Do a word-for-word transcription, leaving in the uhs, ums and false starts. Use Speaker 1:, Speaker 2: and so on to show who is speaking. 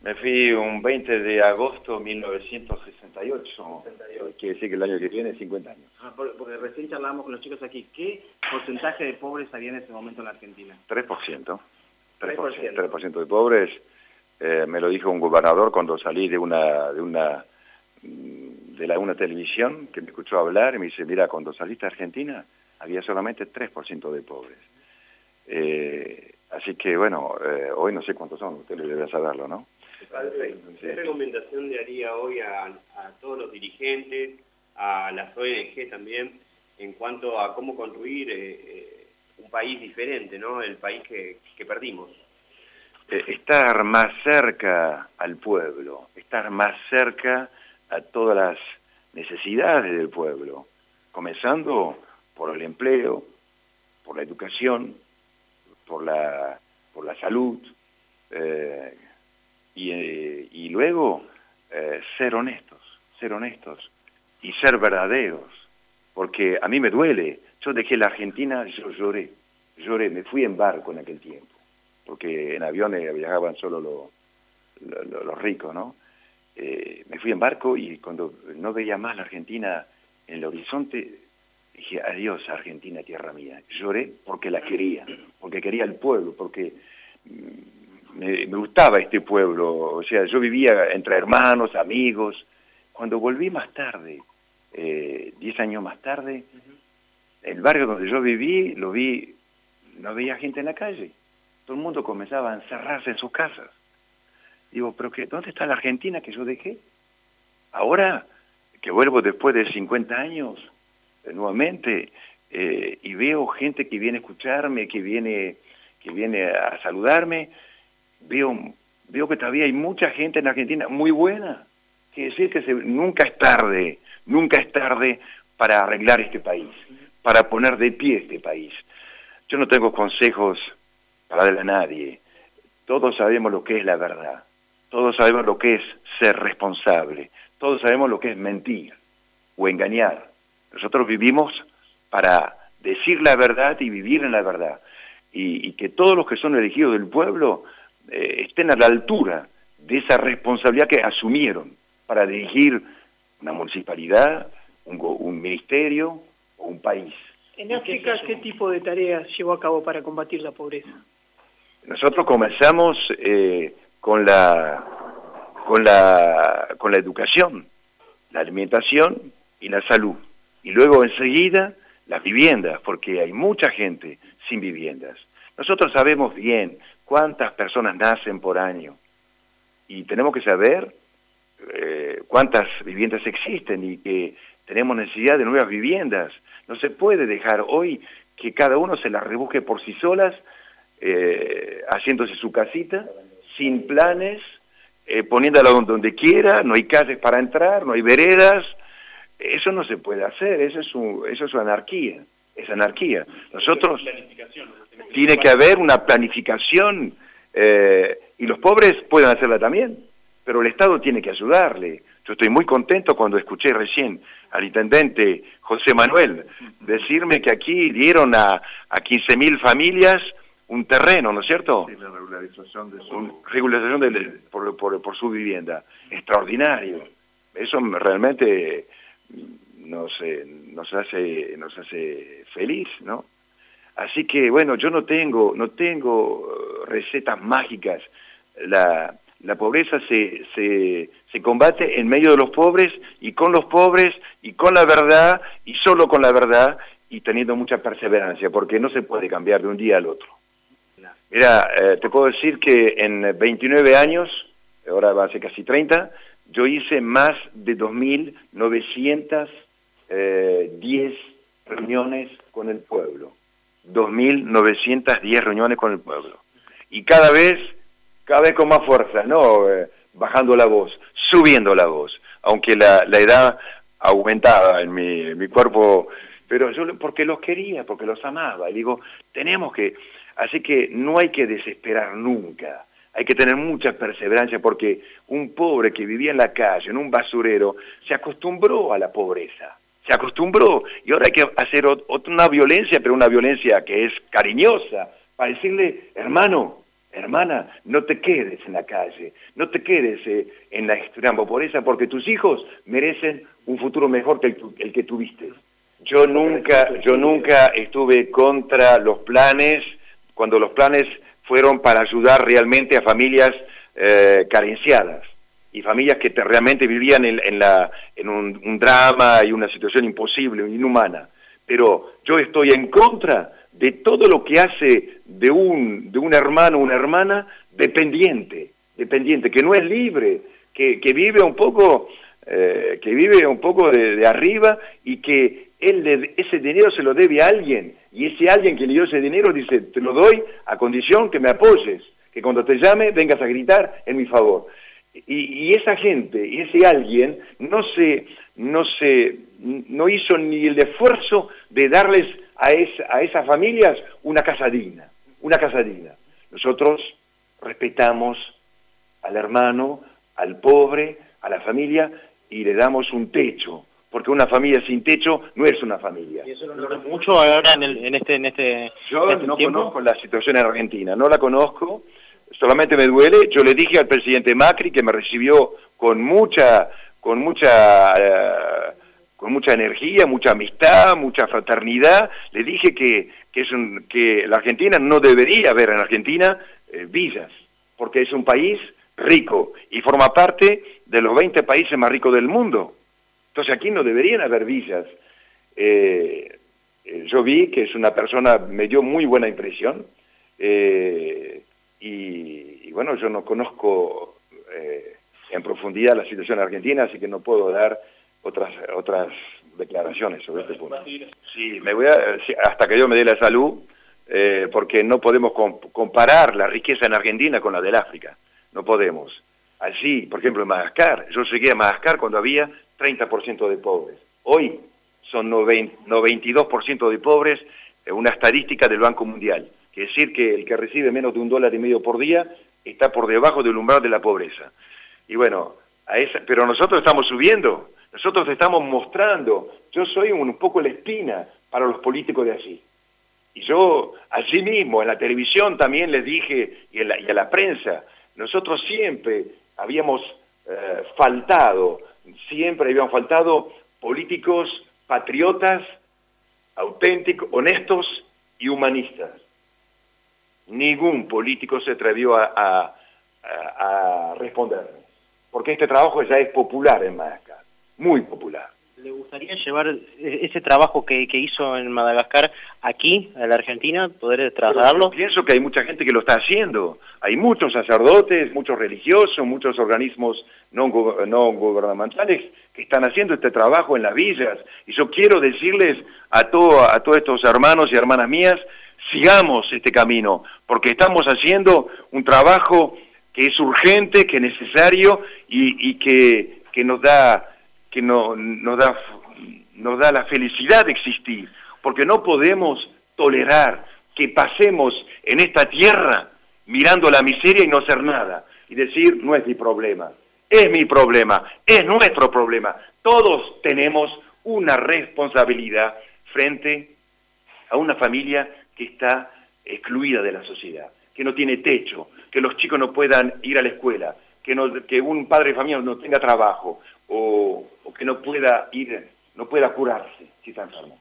Speaker 1: Me fui un veinte de agosto de mil novecientos sesenta y ocho, quiere decir que el año que viene cincuenta años.
Speaker 2: Ah, porque recién charlábamos con los chicos aquí. ¿Qué porcentaje de pobres había en ese momento en la Argentina?
Speaker 1: tres por ciento. tres por ciento, tres por ciento de pobres. Eh, me lo dijo un gobernador cuando salí de una de una de la una televisión que me escuchó hablar y me dice, mira, cuando saliste a Argentina había solamente tres por ciento de pobres. Eh, así que bueno, eh, hoy no sé cuántos son, usted debe saberlo, ¿no?
Speaker 3: Padre, ¿qué recomendación le haría hoy a, a todos los dirigentes, a las O N G también, en cuanto a cómo construir eh, eh, un país diferente, ¿no? El país que, que perdimos.
Speaker 1: Eh, estar más cerca al pueblo, estar más cerca a todas las necesidades del pueblo, comenzando por el empleo, por la educación, por la, por la salud, eh, y, eh, y luego eh, ser honestos, ser honestos y ser verdaderos, porque a mí me duele. Yo dejé la Argentina, yo lloré, lloré, me fui en barco en aquel tiempo, porque en aviones viajaban solo los, los, los ricos, ¿no? Eh, me fui en barco y cuando no veía más la Argentina en el horizonte, dije, adiós Argentina, tierra mía. Lloré porque la quería, porque quería el pueblo, porque me, me gustaba este pueblo. O sea, yo vivía entre hermanos, amigos. Cuando volví más tarde, eh, diez años más tarde, el barrio donde yo viví, lo vi, no veía gente en la calle. Todo el mundo comenzaba a encerrarse en sus casas. Digo, pero qué, ¿dónde está la Argentina que yo dejé? Ahora que vuelvo después de cincuenta años, eh, nuevamente, eh, y veo gente que viene a escucharme, que viene, que viene a saludarme, veo, veo que todavía hay mucha gente en Argentina muy buena. Quiere decir que se, nunca es tarde, nunca es tarde para arreglar este país, para poner de pie este país. Yo no tengo consejos para darle a nadie. Todos sabemos lo que es la verdad. Todos sabemos lo que es ser responsable. Todos sabemos lo que es mentir o engañar. Nosotros vivimos para decir la verdad y vivir en la verdad. Y, y que todos los que son elegidos del pueblo eh, estén a la altura de esa responsabilidad que asumieron para dirigir una municipalidad, un, un ministerio o un país.
Speaker 4: En África, ¿qué tipo de tareas llevó a cabo para combatir la pobreza?
Speaker 1: Nosotros comenzamos eh, con la con la con la educación, la alimentación y la salud, y luego enseguida las viviendas, porque hay mucha gente sin viviendas. Nosotros sabemos bien cuántas personas nacen por año y tenemos que saber eh, cuántas viviendas existen y que tenemos necesidad de nuevas viviendas. No se puede dejar hoy que cada uno se las rebusque por sí solas, eh, haciéndose su casita, sin planes, eh, poniéndola donde quiera, no hay calles para entrar, no hay veredas. Eso no se puede hacer, eso es, un, eso es anarquía, es anarquía. Nosotros, tiene que haber una planificación, eh, y los pobres pueden hacerla también, pero el Estado tiene que ayudarle. Yo estoy muy contento cuando escuché recién al intendente José Manuel decirme que aquí dieron a, a quince mil familias un terreno, ¿no es cierto?
Speaker 5: Sí, la regularización de su...
Speaker 1: Un, regularización de, de, por, por, por su vivienda. Extraordinario. Eso realmente nos, eh, nos hace nos hace feliz, ¿no? Así que, bueno, yo no tengo, no tengo recetas mágicas. La... La pobreza se, se, se combate en medio de los pobres y con los pobres y con la verdad y solo con la verdad y teniendo mucha perseverancia, porque no se puede cambiar de un día al otro. Mira, eh, te puedo decir que en veintinueve años, ahora va a ser casi treinta, yo hice más de dos mil novecientas diez reuniones con el pueblo. dos mil novecientas diez reuniones con el pueblo. Y cada vez... cada vez con más fuerza, no eh, bajando la voz, subiendo la voz, aunque la, la edad aumentaba en mi, en mi cuerpo, pero yo porque los quería, porque los amaba, y digo, tenemos que, así que no hay que desesperar nunca, hay que tener mucha perseverancia, porque un pobre que vivía en la calle, en un basurero, se acostumbró a la pobreza, se acostumbró, y ahora hay que hacer ot- una violencia, pero una violencia que es cariñosa, para decirle, hermano, hermana, no te quedes en la calle, no te quedes eh, en la extrema pobreza, porque tus hijos merecen un futuro mejor que el, el que tuviste. Yo nunca, yo nunca estuve contra los planes, cuando los planes fueron para ayudar realmente a familias eh, carenciadas y familias que te, realmente vivían en, en, la, en un, un drama y una situación imposible, inhumana. Pero yo estoy en contra de todo lo que hace de un, de un hermano o una hermana dependiente, dependiente, que no es libre, que, que vive un poco, eh, que vive un poco de, de arriba y que él le, ese dinero se lo debe a alguien, y ese alguien que le dio ese dinero dice, te lo doy a condición que me apoyes, que cuando te llame vengas a gritar en mi favor. Y, y esa gente, y ese alguien, no se, no se, no hizo ni el esfuerzo de darles a, es, a esas familias una casa digna, una casa digna. Nosotros respetamos al hermano, al pobre, a la familia, y le damos un techo, porque una familia sin techo no es una familia.
Speaker 2: ¿Y eso lo notas mucho ahora en, el, en este en este
Speaker 1: Yo
Speaker 2: en este
Speaker 1: no
Speaker 2: tiempo?
Speaker 1: conozco la situación en Argentina, no la conozco, solamente me duele. Yo le dije al presidente Macri, que me recibió con mucha, con mucha, eh, con mucha energía, mucha amistad, mucha fraternidad, le dije que, que, es un, que la Argentina no debería haber en Argentina eh, villas, porque es un país rico y forma parte de los veinte países más ricos del mundo. Entonces aquí no deberían haber villas. Eh, eh, yo vi que es una persona, me dio muy buena impresión, eh, y, y bueno, yo no conozco eh, en profundidad la situación argentina, así que no puedo dar otras otras declaraciones sobre este punto. Sí, me voy a, hasta que yo me dé la salud, eh, porque no podemos comp comparar la riqueza en Argentina con la del África, no podemos. Allí, por ejemplo, en Madagascar, yo llegué a Madagascar cuando había treinta por ciento de pobres. Hoy son noventa y dos por ciento de pobres, una estadística del Banco Mundial. Quiere decir que el que recibe menos de un dólar y medio por día está por debajo del umbral de la pobreza. Y bueno, a esa, pero nosotros estamos subiendo, nosotros estamos mostrando, yo soy un poco la espina para los políticos de allí. Y yo, allí mismo, en la televisión también les dije, y, en la, y a la prensa, nosotros siempre habíamos eh, faltado, siempre habían faltado políticos patriotas, auténticos, honestos y humanistas. Ningún político se atrevió a, a, a, a responderme, porque este trabajo ya es popular en Madagascar, muy popular.
Speaker 2: ¿Le gustaría llevar ese trabajo que, que hizo en Madagascar aquí, a la Argentina, poder trasladarlo?
Speaker 1: Pero pienso que hay mucha gente que lo está haciendo. Hay muchos sacerdotes, muchos religiosos, muchos organismos no, no gubernamentales que están haciendo este trabajo en las villas. Y yo quiero decirles a, todo, a todos estos hermanos y hermanas mías, sigamos este camino, porque estamos haciendo un trabajo que es urgente, que es necesario y, y que, que nos da... que no, nos da, nos da la felicidad de existir, porque no podemos tolerar que pasemos en esta tierra mirando la miseria y no hacer nada, y decir, no es mi problema, es mi problema, es nuestro problema. Todos tenemos una responsabilidad frente a una familia que está excluida de la sociedad, que no tiene techo, que los chicos no puedan ir a la escuela, que, no, que un padre de familia no tenga trabajo, o, o que no pueda ir, no pueda curarse si está enfermo.